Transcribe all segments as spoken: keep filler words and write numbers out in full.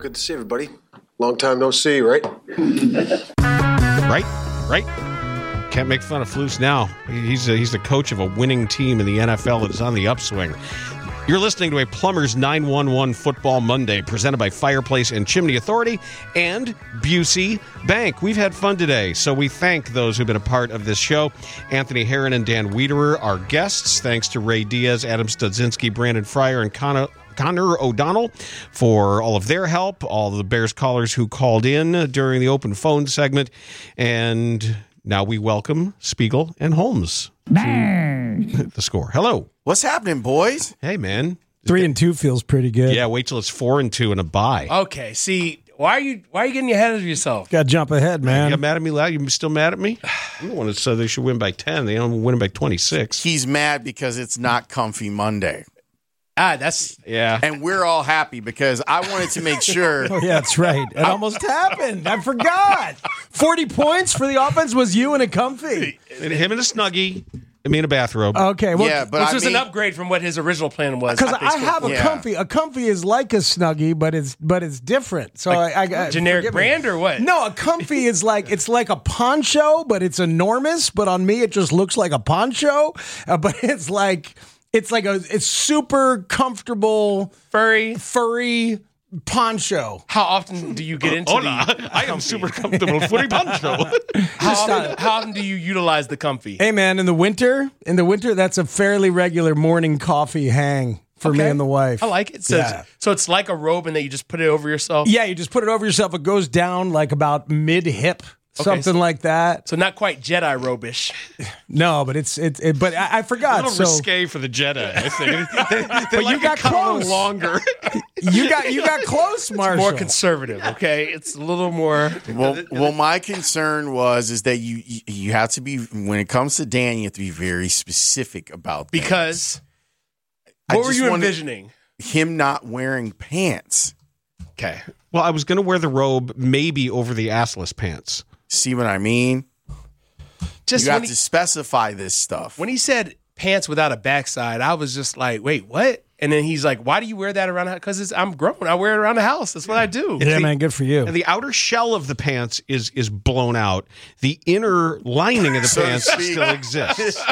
Good to see everybody. Long time no see, right? Right, right. Can't make fun of Flus now. He's a, he's the coach of a winning team in the N F L that is on the upswing. You're listening to a Plumbers nine one one Football Monday, presented by Fireplace and Chimney Authority and Busey Bank. We've had fun today, so we thank those who've been a part of this show. Anthony Herron and Dan Wiederer, our guests. Thanks to Ray Diaz, Adam Studzinski, Brandon Fryer, and Connor, Connor O'Donnell for all of their help, all the Bears callers who called in during the open phone segment. And now we welcome Spiegel and Holmes to the score. Hello. What's happening, boys? Hey, man. Three and two feels pretty good. Yeah, wait till it's four and two and a bye. Okay, see, why are you why are you getting ahead of yourself? Got to jump ahead, man. You got mad at me, loud? You still mad at me? I'm the one that said they should win by ten. They don't win by twenty-six. He's mad because it's not Comfy Monday. Ah, that's Yeah. And we're all happy because I wanted to make sure. Oh, yeah, that's right. It almost happened. I forgot. forty points for the offense was you and a comfy. And him and a Snuggie. And me in a bathrobe. Okay, well, Yeah, but which I was mean, an upgrade from what his original plan was. because at I Facebook. have a Yeah. comfy. A comfy is like a Snuggie, but it's but it's different. So I, I, I generic forgive me. brand or what? No, a comfy is like it's like a poncho, but it's enormous. But on me, it just looks like a poncho. Uh, but it's like it's like a it's super comfortable, Furry. furry poncho. How often do you get into Hola, the I am super comfortable footy poncho. how often, how often do you utilize the comfy? Hey man, in the winter, in the winter, that's a fairly regular morning coffee hang for me Okay. and the wife. I like it. So, Yeah. it's, so it's like a robe and that you just put it over yourself? Yeah, you just put it over yourself. It goes down like about mid hip, something so- like that. So not quite Jedi robe-ish. No, but it's it. it but I, I A forgot. little So risque for the Jedi, I think. They, they But like you got it cut a little close. longer. you got you got close, Marshall. More conservative, okay? It's a little more... well, well, my concern was is that you you- you have to be when it comes to Dan, you have to be very specific about things. Because... I What were just you wanted envisioning? him not wearing pants. Okay. Well, I was going to wear the robe maybe over the assless pants. See what I mean? Just You when have he, to specify this stuff. when he said pants without a backside, I was just like, wait, what? And then he's like, why do you wear that around the house? Because I'm grown. I wear it around the house. That's what I do. Yeah, man, good for you. And the outer shell of the pants is is blown out. The inner lining of the So to pants speak. still exists.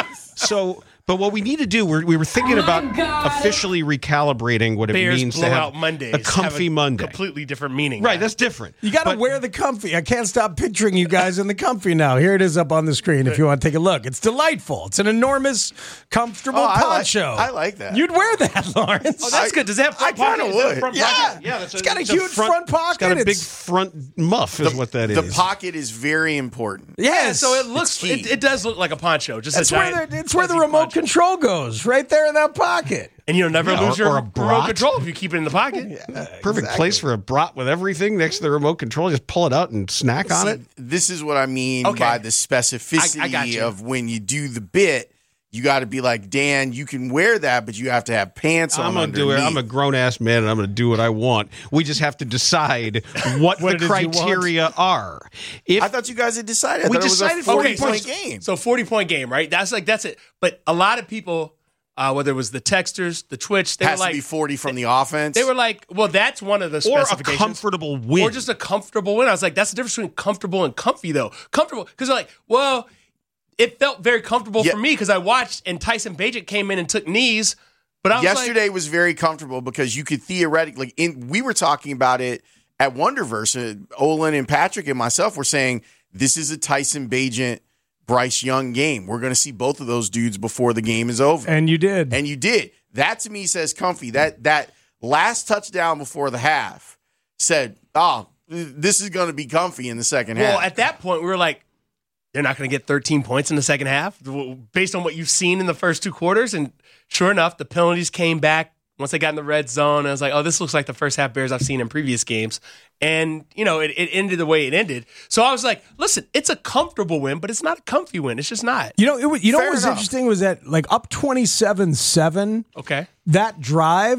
So, but what we need to do, we're, we were thinking about officially recalibrating what it Bears means to blowout have Mondays a comfy have a Monday. completely different meaning. Right, now. that's different. You got to But- wear the comfy. I can't stop picturing you guys in the comfy now. Here it is up on the screen if you want to take a look. It's delightful. It's an enormous, comfortable Oh, I like- poncho. I like that. You'd wear that, Lawrence. Oh, that's good. Does that have front I kinda pocket? Is that would. front Yeah. pocket? Yeah, that's It's got a it's huge front pocket. It's got a big It's- front muff, is what that is. The pocket is very important. Yeah, Yes. so it looks, key. it, it does look like a poncho. Just That's a where giant the, it's where the fuzzy remote poncho. control goes, right there in that pocket. And you'll never Yeah, lose or- your or a remote brat. control if you keep it in the pocket. Perfect place for a brat with everything next to the remote control. Just pull it out and snack on See, it. This is what I mean Okay. by the specificity I- I got you. of when you do the bit. You got to be like, Dan, you can wear that, but you have to have pants on I'm gonna do it. underneath. I'm a grown ass man, and I'm gonna do what I want. We just have to decide what, What the it is you want. criteria are. If I thought you guys had decided. I We thought decided it was a forty forty-point points. game. So forty point game, right? That's like that's it. But a lot of people, uh, whether it was the texters, the Twitch, they has were like to be forty from the offense. they were like, well, that's one of the or a specifications. comfortable win, Or just a comfortable win. I was like, that's the difference between comfortable and comfy, though. Comfortable, because they're like, well, it felt very comfortable Yeah. for me because I watched and Tyson Bagent came in and took knees. But I was Yesterday like, was very comfortable because you could theoretically. In we were talking about it at Wonderverse. Uh, Olin and Patrick and myself were saying this is a Tyson Bagent, Bryce Young game. We're going to see both of those dudes before the game is over. And you did. And you did. That to me says comfy. That that last touchdown before the half said, oh, this is going to be comfy in the second well, half. at that point, we were like, they're not going to get thirteen points in the second half based on what you've seen in the first two quarters. And sure enough, the penalties came back once they got in the red zone. And I was like, oh, this looks like the first half Bears I've seen in previous games. And, you know, it, it ended the way it ended. So I was like, listen, it's a comfortable win, but it's not a comfy win. It's just not. You know, it, was- you know Fair what was enough. interesting was that like up twenty-seven seven, Okay. that drive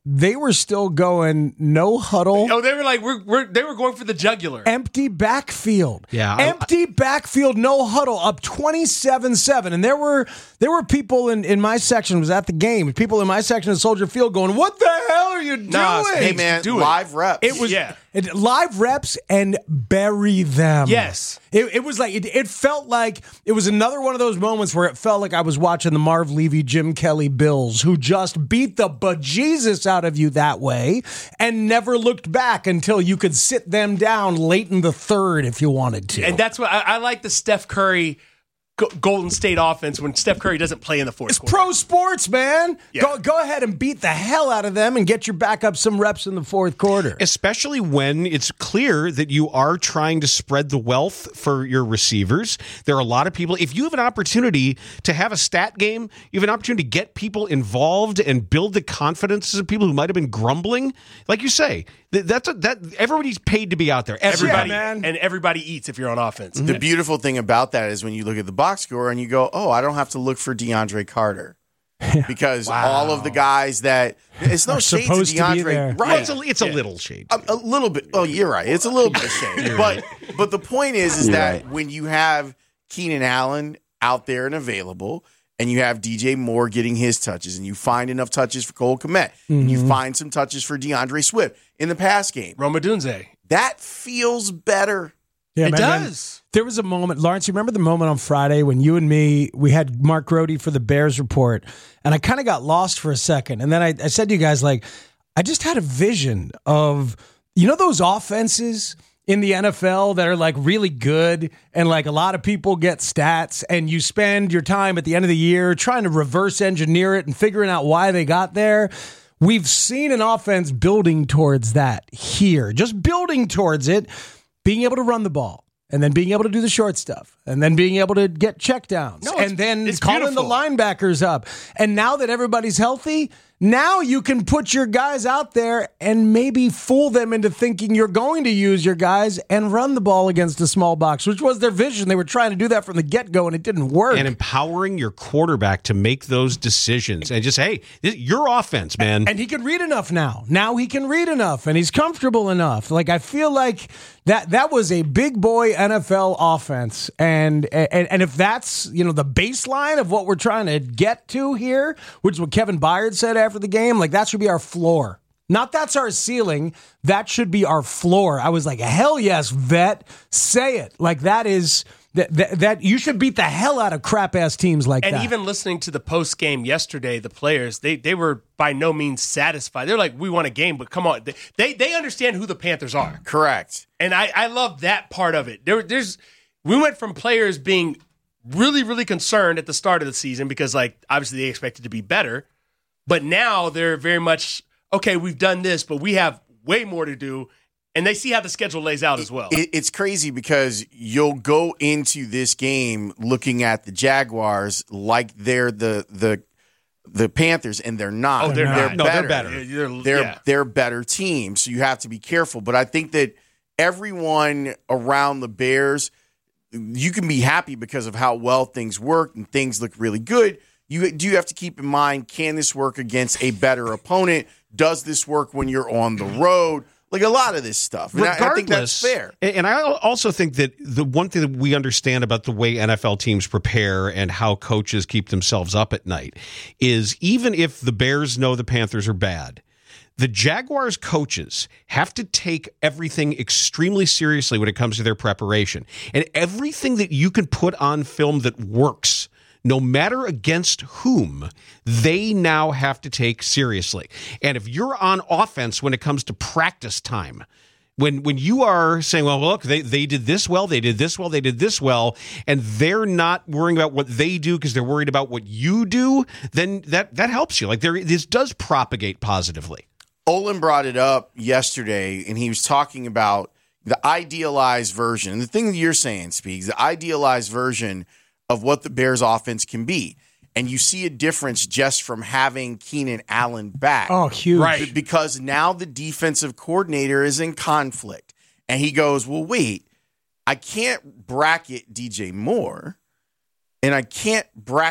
they were still going no huddle. Oh, they were like we're, we're they were going for the jugular. Empty backfield. Yeah, I- Empty backfield, no huddle, up twenty-seven seven. And there were there were people in, in my section, was at the game, people in my section of Soldier Field going, what the hell are you doing? Nah, Hey, man, Do it. live reps. It was Yeah. it, live reps and bury them. Yes. It, it was like, it, it felt like it was another one of those moments where it felt like I was watching the Marv Levy, Jim Kelly Bills, who just beat the bejesus out of you that way and never looked back until you could sit them down late in the third if you wanted to. And that's what I, I like the Steph Curry Go- Golden State offense when Steph Curry doesn't play in the fourth It's quarter. pro sports, man. Yeah. Go go ahead and beat the hell out of them and get your back up some reps in the fourth quarter. Especially when it's clear that you are trying to spread the wealth for your receivers. There are a lot of people. If you have an opportunity to have a stat game, you have an opportunity to get people involved and build the confidence of people who might have been grumbling. Like you say, th- that's a, that everybody's paid to be out there. Everybody Yeah, man. and everybody eats if you're on offense. The beautiful thing about that is when you look at the box score and you go, oh, I don't have to look for DeAndre Carter. Because all of the guys that it's no Are shade to supposed to be there. DeAndre, Well, right? it's a, it's a little shade. A, a little bit. Oh, you're right. It's a little bit of shade. But but the point is, is that when you have Keenan Allen out there and available, and you have D J Moore getting his touches, and you find enough touches for Cole Kmet, and you find some touches for DeAndre Swift in the pass game, Roma Dunze. that feels better. Yeah, It man, man. does. There was a moment, Lawrence, you remember the moment on Friday when you and me, we had Mark Grody for the Bears report, and I kind of got lost for a second. And then I, I said to you guys, like, I just had a vision of, you know, those offenses in the N F L that are like really good and like a lot of people get stats and you spend your time at the end of the year trying to reverse engineer it and figuring out why they got there. We've seen an offense building towards that here, just building towards it, being able to run the ball and then being able to do the short stuff and then being able to get checkdowns No, it's- and then it's calling beautiful. the linebackers up. And now that everybody's healthy, now you can put your guys out there and maybe fool them into thinking you're going to use your guys and run the ball against a small box, which was their vision. They were trying to do that from the get-go, and it didn't work. And empowering your quarterback to make those decisions and just, hey, this, your offense, man. And he can read enough now. Now he can read enough, and he's comfortable enough. Like, I feel like that that was a big boy N F L offense. And, and and if that's, you know, the baseline of what we're trying to get to here, which is what Kevin Byard said after the game, like, that should be our floor. Not that's our ceiling. That should be our floor. I was like, hell yes, vet. Say it. Like, that is... That, that that you should beat the hell out of crap ass teams like And that. even listening to the post game yesterday, the players they they were by no means satisfied. They're like, we won a game, but come on, they they understand who the Panthers are, Correct. and I I love that part of it. There there's we went from players being really really concerned at the start of the season because like obviously they expected to be better, but now they're very much okay. We've done this, but we have way more to do. And they see how the schedule lays out as well. It, it's crazy because you'll go into this game looking at the Jaguars like they're the the the Panthers, and they're not. Oh, they're not. No, they're better. They're, they're, They're yeah. they're better teams, so you have to be careful. But I think that everyone around the Bears, you can be happy because of how well things work and things look really good. You do have to keep in mind: can this work against a better opponent? Does this work when you're on the road? Like a lot of this stuff. And I, I think that's fair. And I also think that the one thing that we understand about the way N F L teams prepare and how coaches keep themselves up at night is even if the Bears know the Panthers are bad, the Jaguars coaches have to take everything extremely seriously when it comes to their preparation. And everything that you can put on film that works, no matter against whom, they now have to take seriously. And if you're on offense when it comes to practice time, when when you are saying, well, look, they, they did this well, they did this well, they did this well, and they're not worrying about what they do because they're worried about what you do, then that, that helps you. Like there, this does propagate positively. Olin brought it up yesterday, and he was talking about the idealized version. And the thing that you're saying, Speaks, the idealized version of what the Bears offense can be. And you see a difference just from having Keenan Allen back. Oh, huge. Right. Because now the defensive coordinator is in conflict. And he goes, well, wait, I can't bracket D J Moore and I can't bracket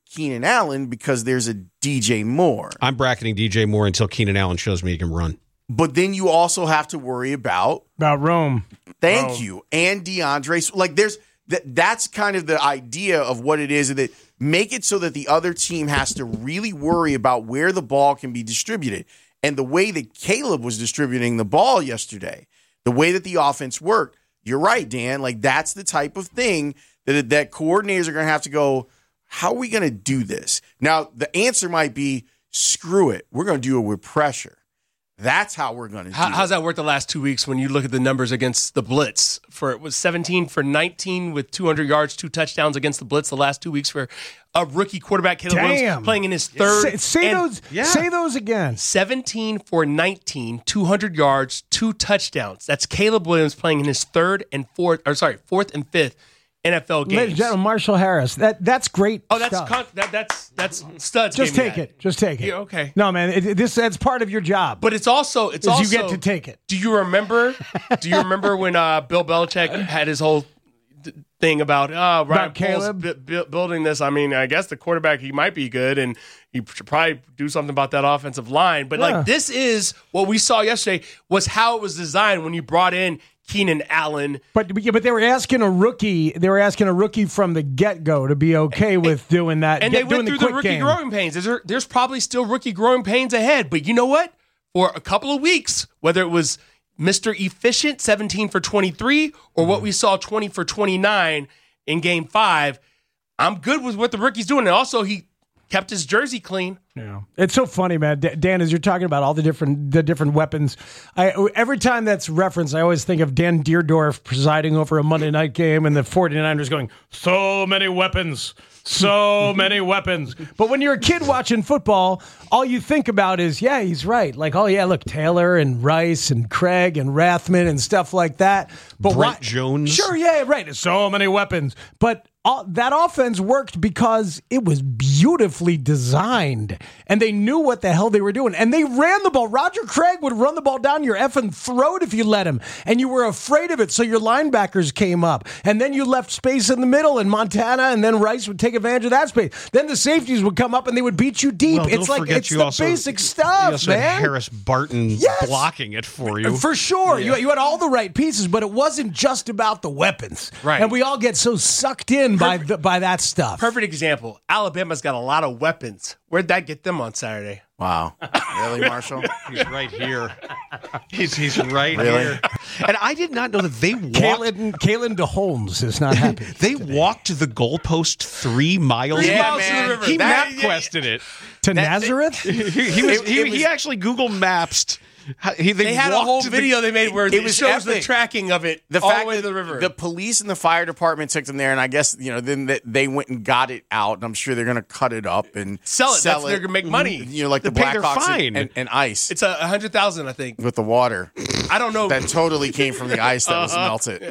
Keenan Allen because there's a D J Moore. I'm bracketing D J Moore until Keenan Allen shows me he can run. But then you also have to worry about About Rome. thank Rome. you and DeAndre. Like there's that. That's kind of the idea of what it is. That make it so that the other team has to really worry about where the ball can be distributed. And the way that Caleb was distributing the ball yesterday, the way that the offense worked, you're right, Dan. Like that's the type of thing that that coordinators are going to have to go, how are we going to do this? Now, the answer might be, screw it. We're going to do it with pressure. That's how we're going to do How, it. how's that worked the last two weeks when you look at the numbers against the blitz? For it was seventeen for nineteen with two hundred yards, two touchdowns against the blitz the last two weeks for a rookie quarterback, Caleb Damn. Williams, playing in his third. Say, say and those. Say those again. seventeen for nineteen, two hundred yards, two touchdowns. That's Caleb Williams playing in his third and fourth, or sorry, fourth and fifth N F L Ladies games. and gentlemen, Marshall Harris. That that's great. Oh, that's stuff. con- that, that's that's studs. Just gave me take that. it. Just take it. Yeah, okay. No, man. It, it- this that's part of your job. But it's also it's is also you get to take it. Do you remember? do you remember when uh, Bill Belichick had his whole th- thing about uh, Ryan About Poles Caleb? bu- bu- building this? I mean, I guess the quarterback he might be good, and he should probably do something about that offensive line. But Yeah. like this is what we saw yesterday was how it was designed when you brought in Keenan Allen. But yeah, but they were asking a rookie. They were asking a rookie from the get go to be okay with doing that. And get- they went doing through the, quick rookie game. growing pains. There's, there's probably still rookie growing pains ahead. But you know what? For a couple of weeks, whether it was Mister Efficient, seventeen for twenty-three, or what we saw, twenty for twenty-nine in game five, I'm good with what the rookie's doing. And also, he kept his jersey clean. Yeah, it's so funny, man. D- Dan, as you're talking about all the different the different weapons, I every time that's referenced, I always think of Dan Deerdorf presiding over a Monday night game and the 49ers going, so many weapons, so many weapons. But when you're a kid watching football, all you think about is, yeah, he's right. Like, oh yeah, look, Taylor and Rice and Craig and Rathman and stuff like that. But Brent why- Jones. Sure, yeah, right. So many weapons. But all, that offense worked because it was beautifully designed. And they knew what the hell they were doing. And they ran the ball. Roger Craig would run the ball down your effing throat if you let him. And you were afraid of it, so your linebackers came up. And then you left space in the middle, and Montana and then Rice would take advantage of that space. Then the safeties would come up, and they would beat you deep. Well, it's don't like, forget it's you the also- basic You stuff, also had man. Harris Barton Yes. blocking it for you. For sure. You, you had all the right pieces, but it wasn't just about the weapons. Right. And we all get so sucked in by the, by that stuff. Perfect example. Alabama's got a lot of weapons. Where'd that get them on Saturday? Wow. Really, Marshall? He's right here. He's he's right Really? here. And I did not know that they walked. Kalen, Kalen DeHolmes is not happy. They walked the goalpost three miles. Yeah, miles man. to the river. He That- map quested it. To Nazareth? He, he was, It- he, it was- he actually Google Maps. He, they They had a walked whole to the- video they made where it, was shows the epic. tracking of it The all fact the way to that the river. the police and the fire department took them there, and I guess you know then they, they went and got it out, and I'm sure they're going to cut it up and Sell it. That's- they're gonna make money. You know, like the They pay their Blackhawks fine. and, and, and ice it's a hundred thousand, I think. with the water I don't know. that totally came from the ice that was melted.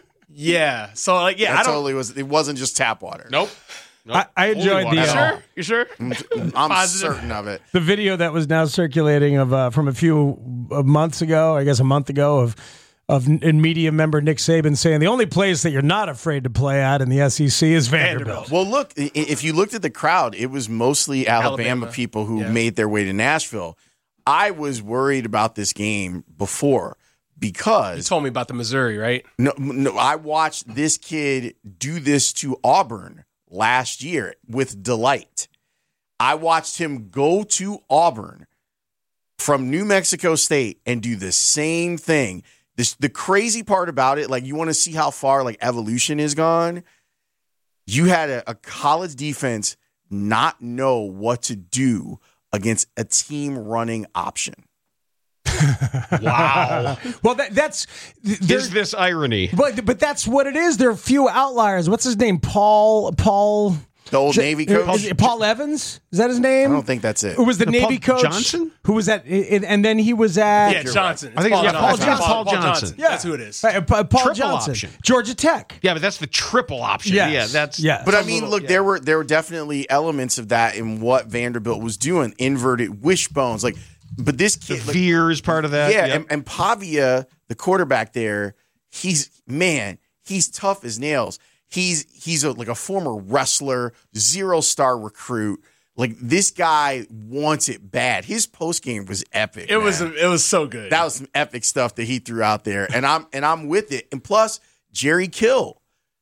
yeah. So like, yeah, That I don't. totally was. It wasn't just tap water. Nope. Nope. I, I enjoyed Holy the, water. uh, Sure. You sure? I'm Positive. certain of it. the video that was now circulating of uh, from a few uh, months ago, I guess a month ago, of of in media member Nick Saban saying the only place that you're not afraid to play at in the S E C is Vanderbilt. Vanderbilt. Well, look, i- if you looked at the crowd, it was mostly Alabama, Alabama. people who Yeah. made their way to Nashville. I was worried about this game before You because told me about the Missouri, right? no, no, I watched this kid do this to Auburn last year with delight. I watched him go to Auburn from New Mexico State and do the same thing. This, the crazy part about it, like you want to see how far like evolution is gone. You had a, a college defense not know what to do against a team running option. Wow. Well, that, that's there- Is this irony? but but that's what it is. There are a few outliers. What's his name? Paul Paul The old Navy coach. Is it Paul Evans? Is that his name? I don't think that's it. Who was the, The Navy Paul coach? Johnson? Who was that? And then he was at Yeah, Johnson. I think Paul it's- yeah, Paul Johnson. Johnson. Paul Johnson. Yeah. That's who it is. Uh, Pa- Paul Triple Johnson, option. Georgia Tech. Yeah, but that's the triple option. Yes. Yeah, that's yes. But I Some mean, little- look, yeah. there were there were definitely elements of that in what Vanderbilt was doing, inverted wishbones, like. But this the kid, like, veer is part of that. yeah, Yep. and, and Pavia, the quarterback there, he's man, he's tough as nails. he's he's a, like a former wrestler, zero star recruit. Like this guy wants it bad. His post game was epic. It man. was it was so good. That was some epic stuff that he threw out there, and I'm and I'm with it. And plus, Jerry Kill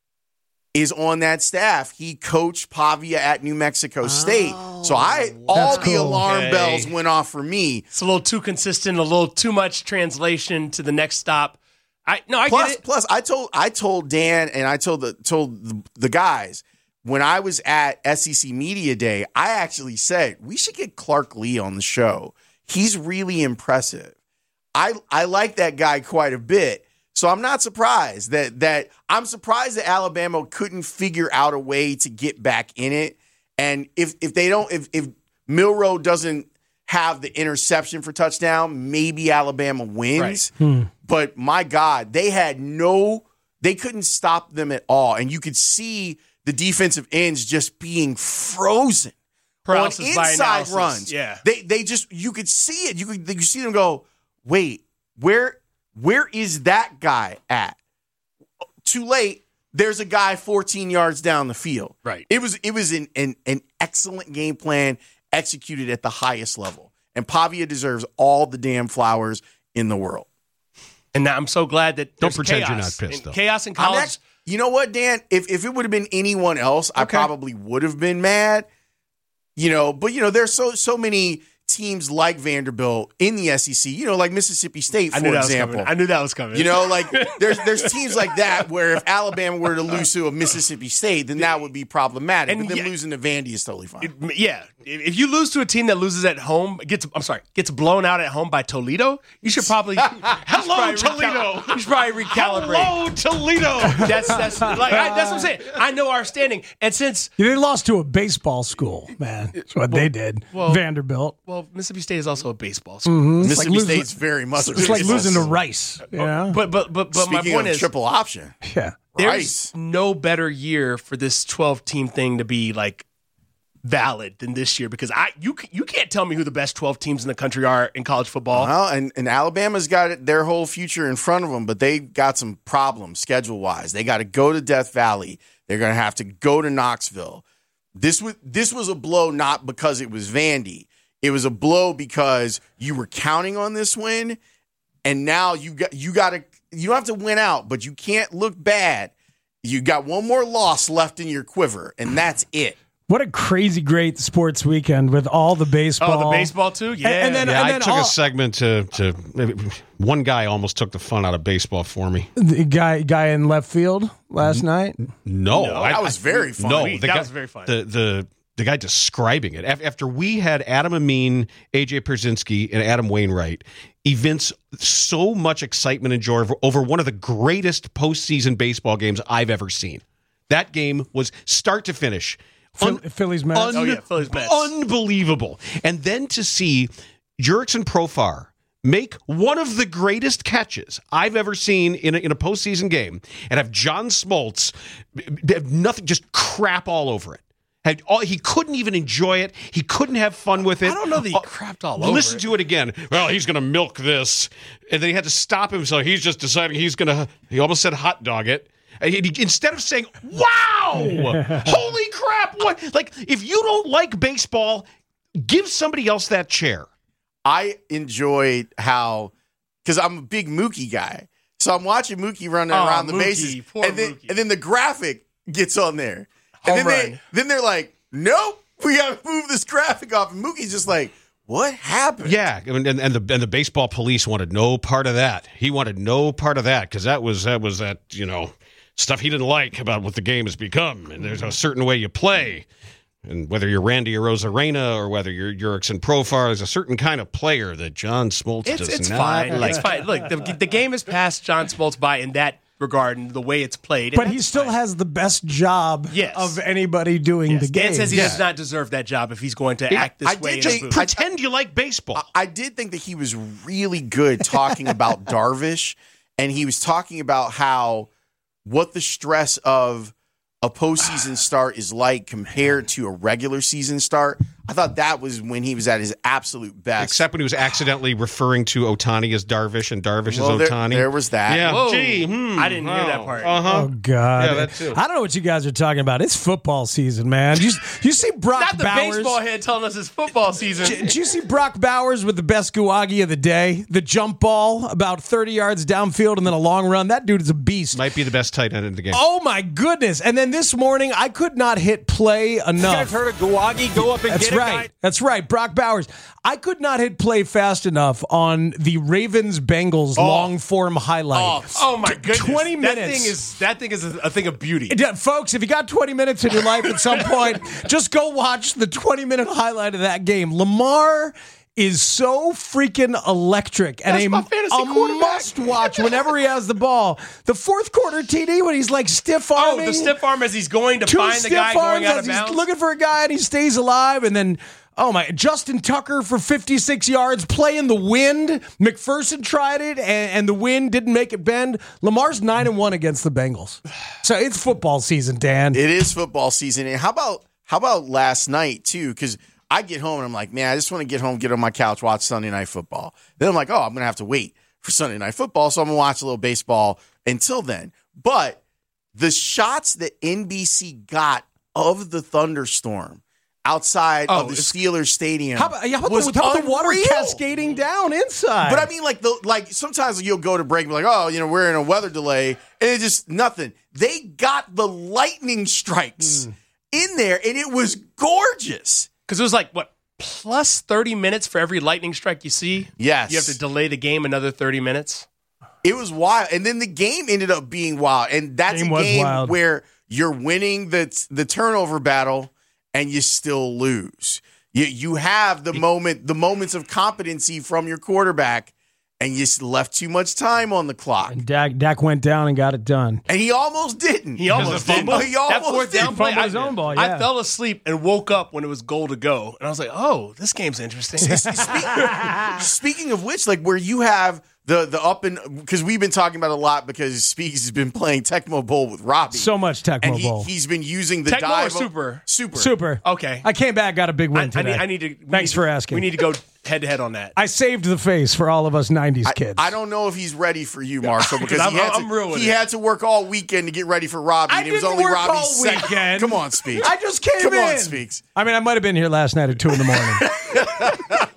is on that staff. He coached Pavia at New Mexico State, Oh, so I all the cool. alarm Okay. bells went off for me. It's a little too consistent, a little too much translation to the next stop. I no, I Plus, get it. plus, I told I told Dan and I told the told the, the guys when I was at S E C Media Day, I actually said we should get Clark Lee on the show. He's really impressive. I I like that guy quite a bit. So I'm not surprised that that I'm surprised that Alabama couldn't figure out a way to get back in it. And if if they don't if if Milroe doesn't have the interception for touchdown, maybe Alabama wins. But my God, they had no they couldn't stop them at all. And you could see the defensive ends just being frozen Paralysis on by inside analysis. runs. Yeah. They they just you could see it. You could you see them go, wait, where where is that guy at? Too late. There's a guy fourteen yards down the field. Right. It was it was an an, an excellent game plan executed at the highest level. And Pavia deserves all the damn flowers in the world. And now I'm so glad that Don't there's pretend you're chaos. not pissed, And though. Chaos in I'm college. act- you know what, Dan? If if it would have been anyone else, I Okay. probably would have been mad. You know, but you know, there's so so many teams like Vanderbilt in the S E C. You know, like Mississippi State, I for knew that example. was coming. I knew that was coming. You know, like there's there's teams like that where if Alabama were to lose to a Mississippi State, then that would be problematic. And but them yeah- losing to Vandy is totally fine. yeah, if if you lose to a team that loses at home, gets I'm sorry, gets blown out at home by Toledo, you should probably Hello, you should probably Toledo. recal- you should probably recalibrate. Hello, Toledo. That's that's like I, that's what I'm saying. I know our standing, and since They lost to a baseball school, man. That's what they did. well- Vanderbilt. well, Mississippi State is also a baseball school. Mississippi like losing- State's very much. a It's like baseball losing to school. Rice. Yeah. But but but but my Speaking point of is, triple option, yeah. there's Rice. no better year for this twelve team thing to be like valid than this year because I you c- you can't tell me who the best twelve teams in the country are in college football. Well, and, and Alabama's got it, their whole future in front of them, but they got some problems schedule wise. They got to go to Death Valley. They're going to have to go to Knoxville. This was this was a blow not because it was Vandy. It was a blow because you were counting on this win, and now you got you got to you don't have to win out, but you can't look bad. You got one more loss left in your quiver, and that's it. What a crazy great sports weekend with all the baseball. Oh, the baseball too? Yeah. and then- Yeah, I took all- a segment to to one guy almost took the fun out of baseball for me. The guy guy in left field last night. No, No, I, that was I- very funny. No, That the guy, was very funny. The the the guy describing it Af- after we had Adam Amin, A J Pierzynski, and Adam Wainwright evince so much excitement and joy over, over one of the greatest postseason baseball games I've ever seen. That game was start to finish. Phil- Phillies Mets. un- Oh, yeah, Phillies Mets. Unbelievable. And then to see Jurickson Profar make one of the greatest catches I've ever seen in a, in a postseason game and have John Smoltz have nothing, just crap all over it. Had all, he couldn't even enjoy it. He couldn't have fun with it. I don't know that he Uh, crapped all over Listen it. to it again. Well, he's going to milk this. And then he had to stop him. So he's just deciding he's going to, he almost said hot dog it. And he, instead of saying, wow, holy crap. What? Like, if you don't like baseball, give somebody else that chair. I enjoyed how, because I'm a big Mookie guy, so I'm watching Mookie running Oh, around the Mookie, bases, poor and then Mookie. and then the graphic gets on there, and Home then they run. then they're like, nope, we got to move this graphic off, and Mookie's just like, what happened? Yeah, and, and, and the and the baseball police wanted no part of that. He wanted no part of that because that was that was that you know stuff he didn't like about what the game has become. And there's a certain way you play, and whether you're Randy Arozarena or whether you're Jurickson Profar, there's a certain kind of player that John Smoltz It's, does it's not fine. like. It's fine. Look, the, the game has passed John Smoltz by in that regard and the way it's played. and But he that's still fine. has the best job Yes. of anybody doing Yes, the game. Dan says he Yeah. does not deserve that job if he's going to act this I way. did in just a booth. Pretend you like baseball. I did think that he was really good talking about Darvish, and he was talking about how what the stress of a postseason start is like compared to a regular season start. I thought that was when he was at his absolute best. Except when he was accidentally referring to Otani as Darvish and Darvish well, as there, Otani. there was that. Yeah. Whoa. Gee, hmm, I didn't hear that oh, part. Uh-huh. Oh God! Yeah, that too. I don't know what you guys are talking about. It's football season, man. You, you see Brock Not the Bowers? baseball head telling us it's football season. Did you see Brock Bowers with the best guagi of the day? The jump ball about thirty yards downfield and then a long run. That dude is a beast. Might be the best tight end in the game. Oh my goodness! And then this morning, I could not hit play enough. heard of Guwagi go up and That's get right. a guy? That's right. Brock Bowers. I could not hit play fast enough on the Ravens Bengals long form highlight. Oh my goodness! twenty That minutes. thing is that thing is a, a thing of beauty. Yeah, folks, if you got twenty minutes in your life at some point, just go watch the twenty minute highlight of that game. Lamar is so freaking electric and That's a, my fantasy a quarterback. must watch whenever he has the ball. The fourth quarter T D when he's like stiff Oh, arming. the stiff arm as he's going to two find the stiff guy going arms out as of he's bounds. looking for a guy and he stays alive. And then, oh my, Justin Tucker for fifty-six yards, play in the wind. McPherson tried it and, and the wind didn't make it bend. Lamar's nine and one against the Bengals. So it's football season, Dan. It is football season. And how about how about last night too? Because I get home and I'm like, man, I just want to get home, get on my couch, watch Sunday Night Football. Then I'm like, oh, I'm gonna have to wait for Sunday Night Football, so I'm gonna watch a little baseball until then. But the shots that N B C got of the thunderstorm outside Oh, of the it's- Steelers stadium How about, how about was the, how about the water unreal. cascading down inside? But I mean, like the like sometimes you'll go to break and be like, oh, you know, we're in a weather delay, and it's just nothing. They got the lightning strikes in there, and it was gorgeous. Because it was like, what, plus thirty minutes for every lightning strike you see? Yes. You have to delay the game another thirty minutes? It was wild, and then the game ended up being wild, and that's Game a was game wild. where you're winning the the turnover battle, and you still lose. You you have the moment, the moments of competency from your quarterback, and you left too much time on the clock, And Dak, Dak went down and got it done. and he almost didn't. He almost did. did. Oh, he almost that fourth did. down play, Fumbled I, his own ball, I yeah. fell asleep and woke up when it was goal to go. And I was like, oh, this game's interesting. Speaking, speaking of which, like where you have the the up and because we've been talking about it a lot because Speaks has been playing Tecmo Bowl with Robbie. So much Tecmo and he, Bowl. he's been using the Tecmo or dive Super? Super Super. Okay. I came back, got a big I, win I today. need, I need to. we Thanks need for to- asking. We need to go head to head on that. I saved the face for all of us nineties I, kids. I don't know if he's ready for you, Marshall, because I'm- he had I'm to, real with he it. had to work all weekend to get ready for Robbie. I and it was didn't only work Robbie's all second. weekend. Come on, Speaks. I just came Come in. on, Speaks. I mean, I might have been here last night at two in the morning.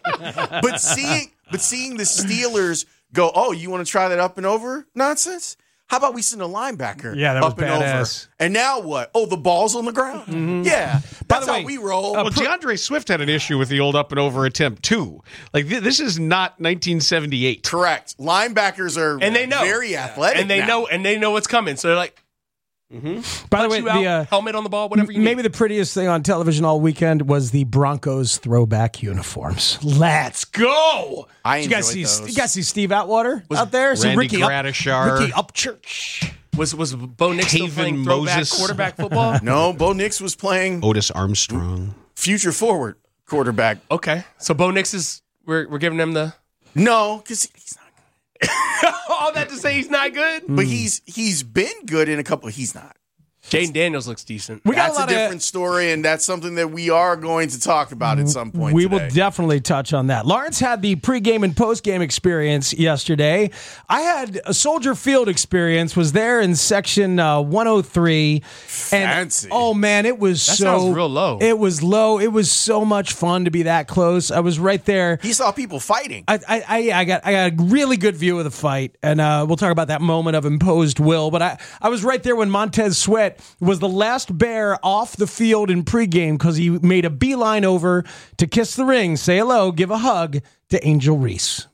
But seeing, but seeing the Steelers go, oh, you want to try that up and over nonsense? How about we send a linebacker Yeah, that was up and badass. over? And now what? Oh, the ball's on the ground? Yeah. By That's the how way, we roll. Well, DeAndre Swift had an issue with the old up and over attempt too. Like th- this is not nineteen seventy-eight. Correct. Linebackers are And they know. very athletic and they now. know and they know what's coming. So they're like, By the punch way, you out, the uh, helmet on the ball, whatever you maybe need. the prettiest thing on television all weekend was the Broncos throwback uniforms. Let's go! I Did you guys enjoyed see? those. You guys see Steve Atwater out there? So Randy Ricky Up, Gradishar. Ricky Upchurch. Was was Bo Nix still Taven playing throwback Moses. quarterback football? No, Bo Nix was playing Otis Armstrong. future forward quarterback. Okay, so Bo Nix is we're we're giving him the No, because he's not. all that to say he's not good. But he's he's been good in a couple. He's not. Jaden Daniels looks decent. We got That's a a, lot different of. story, and that's something that we are going to talk about at some point. We today. will definitely touch on that. Lawrence had the pregame and postgame experience yesterday. I had a Soldier Field experience. Was there in section uh, one oh three. Fancy. And, oh man, it was That so sounds real low. It was low. It was so much fun to be that close. I was right there. He saw people fighting. I, I, I I got I got a really good view of the fight, and uh, we'll talk about that moment of imposed will. But I, I was right there when Montez Sweat was the last Bear off the field in pregame because he made a beeline over to kiss the ring, say hello, give a hug to Angel Reese.